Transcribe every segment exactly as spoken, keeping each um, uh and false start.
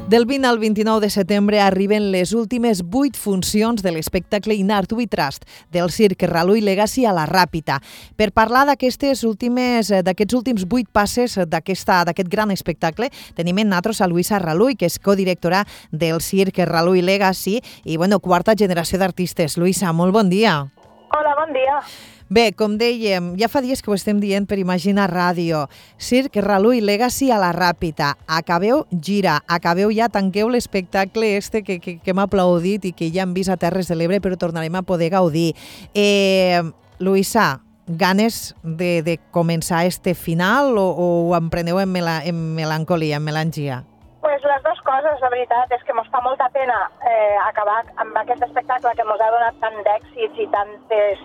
Del vint al vint-i-nou de setembre arriben les últimes vuit funcions de l'espectacle In Art We Trust del Circ Raluy Legacy a la Ràpita. Per parlar d'aquestes últimes, d'aquests últims vuit passes d'aquesta d'aquest gran espectacle, tenim en nosaltres a Luisa Raluy, que és codirectora del Circ Raluy Legacy i, bueno, quarta generació d'artistes. Luisa, molt bon dia. Hola, bon dia. Bé, com dèiem, ja fa dies que ho estem dient per Imagina Ràdio. Circ Raluy Legacy a la Ràpita. Acabeu gira, acabeu ja, tanqueu l'espectacle este que, que, que hem aplaudit i que ja hem vist a Terres de l'Ebre, però tornarem a poder gaudir. Eh, Luisa, ganes de, de començar este final o, o ho empreneu en, mela, en melancolia, en melangia? Pues les dues coses, la veritat, és que ens fa molta pena eh, acabar amb aquest espectacle que ens ha donat tant d'èxits i tantes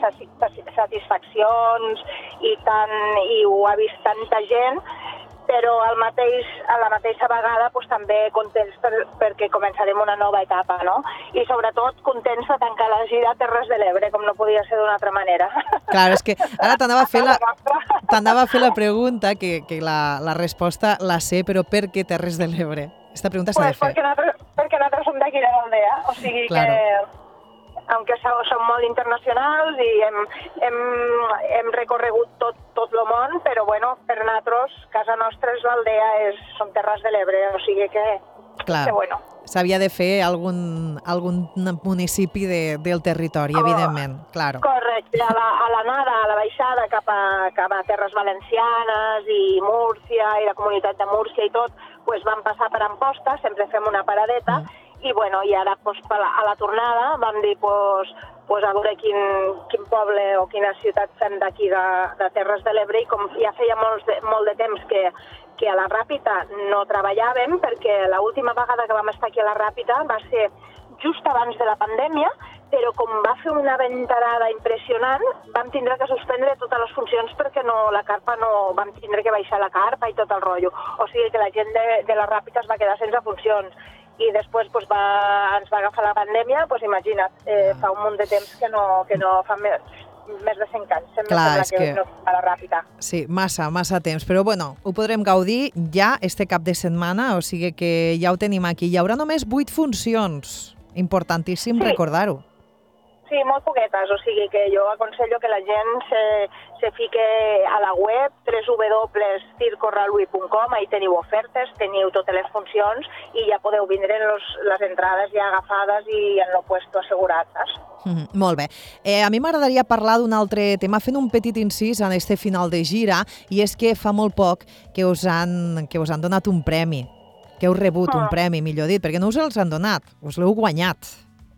satisfaccions i, tant, i ho ha vist tanta gent, però al mateix, a la mateixa vegada pues, també contents per, perquè començarem una nova etapa, no? I sobretot contents de tancar la gira a Terres de l'Ebre, com no podia ser d'una altra manera. Clar, és que ara t'anava a fer la, t'anava a fer la pregunta, que, que la, la resposta la sé, però per què Terres de l'Ebre? Esta pregunta s'ha pues de fer. Perquè nosaltres, perquè nosaltres som d'aquí de l'Aldea, o sigui claro. que, aunque som molt internacionals i hem, hem, hem recorregut tot, tot el món, però bueno, per nosaltres, casa nostra és l'Aldea, és, som Terres de l'Ebre, o sigui que, Clar. que bueno. S'havia de fer algun, algun municipi de, del territori, oh, evidentment, claro. Correcte, a la, a l'anada, a la baixada cap a, cap a Terres Valencianes i Múrcia i la comunitat de Múrcia i tot, pues vam passar per Amposta, sempre fem una paradeta, mm. i bueno, i ara pues, a, la, a la tornada vam dir pues, pues, a veure quin, quin poble o quina ciutat fem d'aquí de, de Terres de l'Ebre, i com ja feia molt de, molt de temps que, que a la Ràpita no treballàvem, perquè l'última vegada que vam estar aquí a la Ràpita va ser just abans de la pandèmia, però com va fer una ventarada impressionant, vam tindre que suspendre totes les funcions perquè no, la carpa no, vam tindre que baixar la carpa i tot el rotllo. O sigui que la gent de, de la Ràpita es va quedar sense funcions. I després pues, va, ens va agafar la pandèmia, pues, imagina't, eh, fa un munt de temps que no, que no fa més, més de cent anys. Sembla, Clar, sembla és que, que... no a la Ràpita. Sí, massa, massa temps. Però bueno, ho podrem gaudir ja este cap de setmana, o sigui que ja ho tenim aquí. Hi haurà només vuit funcions. Importantíssim sí. recordar-ho. Sí, molt poquetes, o sigui que jo aconsello que la gent se, se fique a la web w w w punt circo raluy punt com, ahí teniu ofertes, teniu totes les funcions i ja podeu vindre los, les entrades ja agafades i en lo puesto assegurat, saps? Mm, molt bé. Eh, a mi m'agradaria parlar d'un altre tema, fent un petit incís en este final de gira, i és que fa molt poc que us han, que us han donat un premi, que heu rebut ah. un premi, millor dit, perquè no us els han donat, us l'heu guanyat.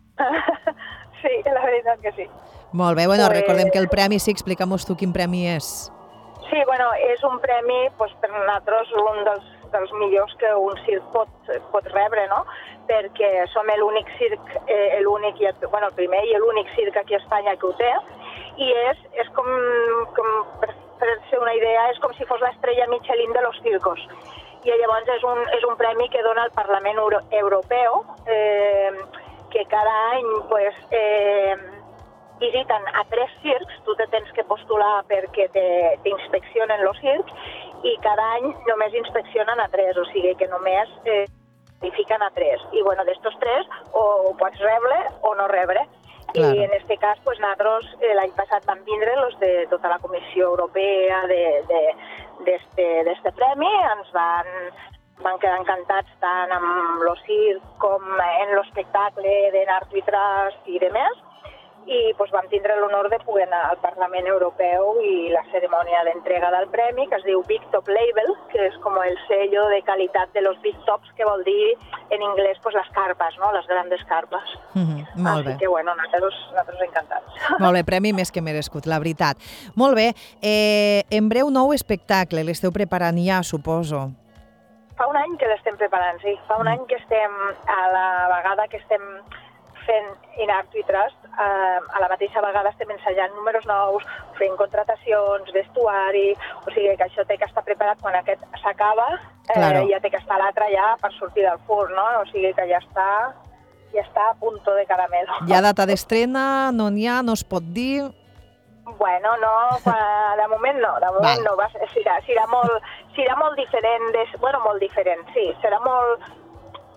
Sí, la veritat que sí. Molt bé, bueno, pues... recordem que el premi, sí, explica'm-nos tu quin premi és. Sí, bueno, és un premi pues, per nosaltres un dels, dels millors que un circ pot, pot rebre, no? Perquè som l'únic circ, eh, l'únic, bueno, el primer i l'únic circ aquí a Espanya que ho té, i és, és com, com per, per ser una idea, és com si fos l'estrella Michelin de los circos. I llavors és un, és un premi que dona el Parlament Euro Europeu, eh, que cada any pues, eh, visiten a tres circs, tu te tens que postular perquè t'inspeccionen els circs, i cada any només inspeccionen a tres, o sigui que només eh, verifiquen a tres. I bueno, d'estos tres o ho pots rebre o no rebre. Claro. I en aquest cas, pues, nosaltres eh, l'any passat vam vindre los de tota la Comissió Europea d'este de, de, premi, ens van... van quedar encantats tant amb el circ com en l'espectacle d'In Art We Trust i de més, i pues, vam tindre l'honor de poder anar al Parlament Europeu i la cerimònia d'entrega del premi, que es diu Big Top Label, que és com el sello de qualitat de los Big Tops, que vol dir en anglès pues, les carpes, no? Les grandes carpes. Mm-hmm, molt bé. Així que, bueno, nosaltres, nosaltres encantats. Molt bé, premi més que merescut, la veritat. Molt bé, eh, en breu nou espectacle, l'esteu preparant ja, suposo. Fa un any que l'estem preparant, sí. Fa un any que estem, a la vegada que estem fent In Art We Trust, eh, a la mateixa vegada estem ensajant números nous, fent contratacions, vestuari, o sigui que això té que estar preparat quan aquest s'acaba, eh, claro. ja té que estar l'altre ja per sortir del forn, no? O sigui que ja està, ja està a punto de caramelo. Hi ha data d'estrena, no n'hi ha, no es pot dir... Bueno, no, de moment no, de moment Val. no, va, serà, serà, molt, serà molt diferent, de, bueno, molt diferent, sí, serà molt,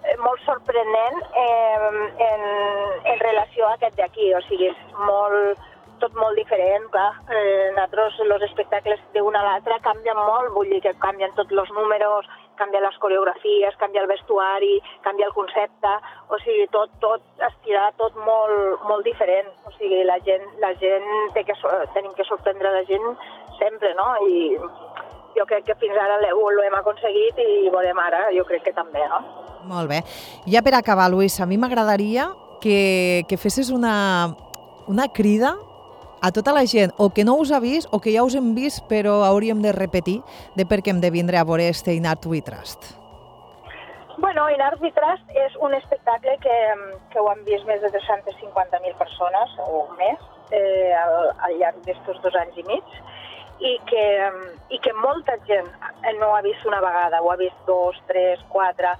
molt sorprenent eh, en, en relació a aquest d'aquí, o sigui, és molt, tot molt diferent, clar. Eh, nosaltres, els espectacles d'un a l'altre canvien molt, vull dir que canvien tots els números, canvien les coreografies, canvia el vestuari, canvia el concepte, o sigui, tot, tot estirà tot molt, molt diferent, o sigui, la gent, la gent té que, tenim que sorprendre la gent sempre, no? I jo crec que fins ara ho hem aconseguit i veurem ara, jo crec que també, no? Molt bé. Ja per acabar, Luis, a mi m'agradaria que, que fessis una, una crida a tota la gent, o que no us ha vist, o que ja us hem vist, però hauríem de repetir de per què hem de vindre a veure este In Art We Trust. Bueno, In Art We Trust és un espectacle que, que ho han vist més de tres-centes cinquanta mil persones, o més, eh, al, al llarg d'estos dos anys i mig, i que, i que molta gent no ho ha vist una vegada, ho ha vist dos, tres, quatre...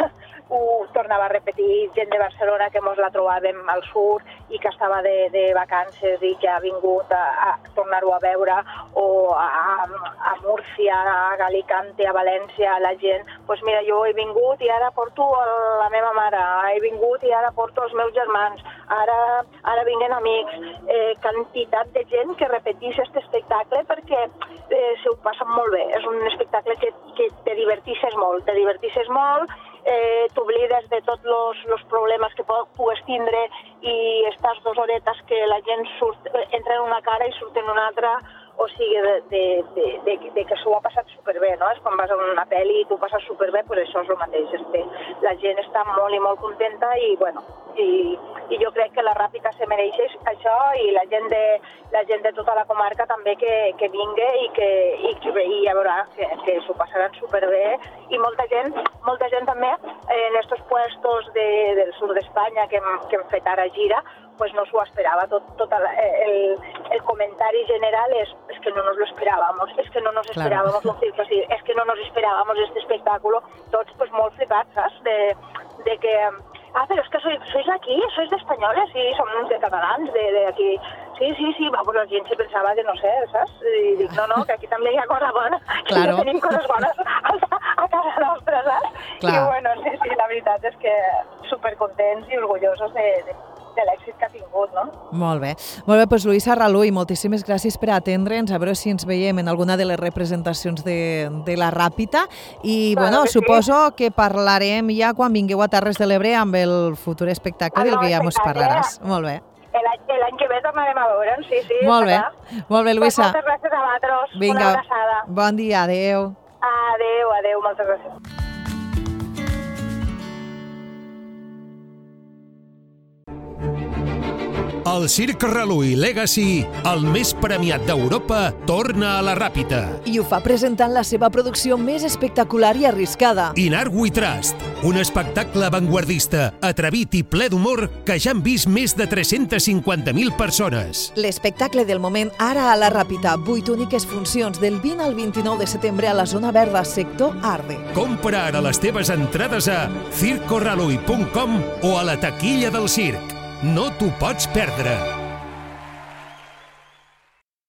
ho tornava a repetir, gent de Barcelona que mos la trobàvem al sur i que estava de, de vacances i que ha vingut a, a tornar-ho a veure, o a, a Múrcia, a Alicante, a València, la gent, doncs pues mira, jo he vingut i ara porto la meva mare, he vingut i ara porto els meus germans, ara, ara vinguen amics, eh, quantitat de gent que repetís aquest espectacle perquè eh, se ho passen molt bé, és un espectacle que, que te divertisses molt, te divertisses molt, eh, t'oblides de tots els problemes que pugues tindre i estàs dues horetes que la gent surt, entra en una cara i surt en una altra, o sigui, de, de, de, de, de que s'ho ha passat superbé, no? És quan vas a una pel·li i tu passes superbé, doncs això és el mateix. Este, la gent està molt i molt contenta i, bueno, i, i jo crec que la Ràpita se mereix això i la gent de, la gent de tota la comarca també que, que vingui i que, i que i ja veurà que, que s'ho passaran superbé i molta gent, molta gent també en estos puestos de, del sud d'Espanya que, hem, que hem fet ara gira, pues no s'ho esperava. Tot, tot el, el, el comentari general és, es que no nos lo esperábamos, es que no nos esperábamos claro. un circo así, es que no nos esperábamos este espectáculo, tots pues molt flipats, saps? De, de que, ah, però és que sois, sois aquí, sois d'espanyoles, sí, som de catalans, de, de aquí. Sí, sí, sí, va, pues la gent se pensava que no sé, saps? I dic, no, no, que aquí també hi ha cosa bona, claro. que tenim coses bones a, a casa nostra, saps? Clar. I bueno, sí, sí, la veritat és que supercontents i orgullosos de, de de l'èxit que ha tingut, no? Molt bé. Molt bé, doncs Luisa Raluy, moltíssimes gràcies per atendre'ns, a veure si ens veiem en alguna de les representacions de, de la Ràpita i, claro, bueno, que suposo sí. que parlarem ja quan vingueu a Terres de l'Ebre amb el futur espectacle del que ja mos parlaràs. Molt bé. L'any que ve tornarem a veure'ns, sí, sí. Molt bé. Molt bé, Luisa. Pues moltes gràcies a vosaltres. Vinga. Una abraçada. Bon dia, adeu. Adeu, adeu, moltes gràcies. El Circ Raluy Legacy, el més premiat d'Europa, torna a la Ràpita. I ho fa presentant la seva producció més espectacular i arriscada. In Art We Trust, un espectacle avantguardista, atrevit i ple d'humor que ja han vist més de tres-centes cinquanta mil persones. L'espectacle del moment ara a la Ràpita. Vuit úniques funcions del vint al vint-i-nou de setembre a la zona verda, sector Arde. Compra ara les teves entrades a circo raluy punt com o a la taquilla del circ. No t'ho pots perdre!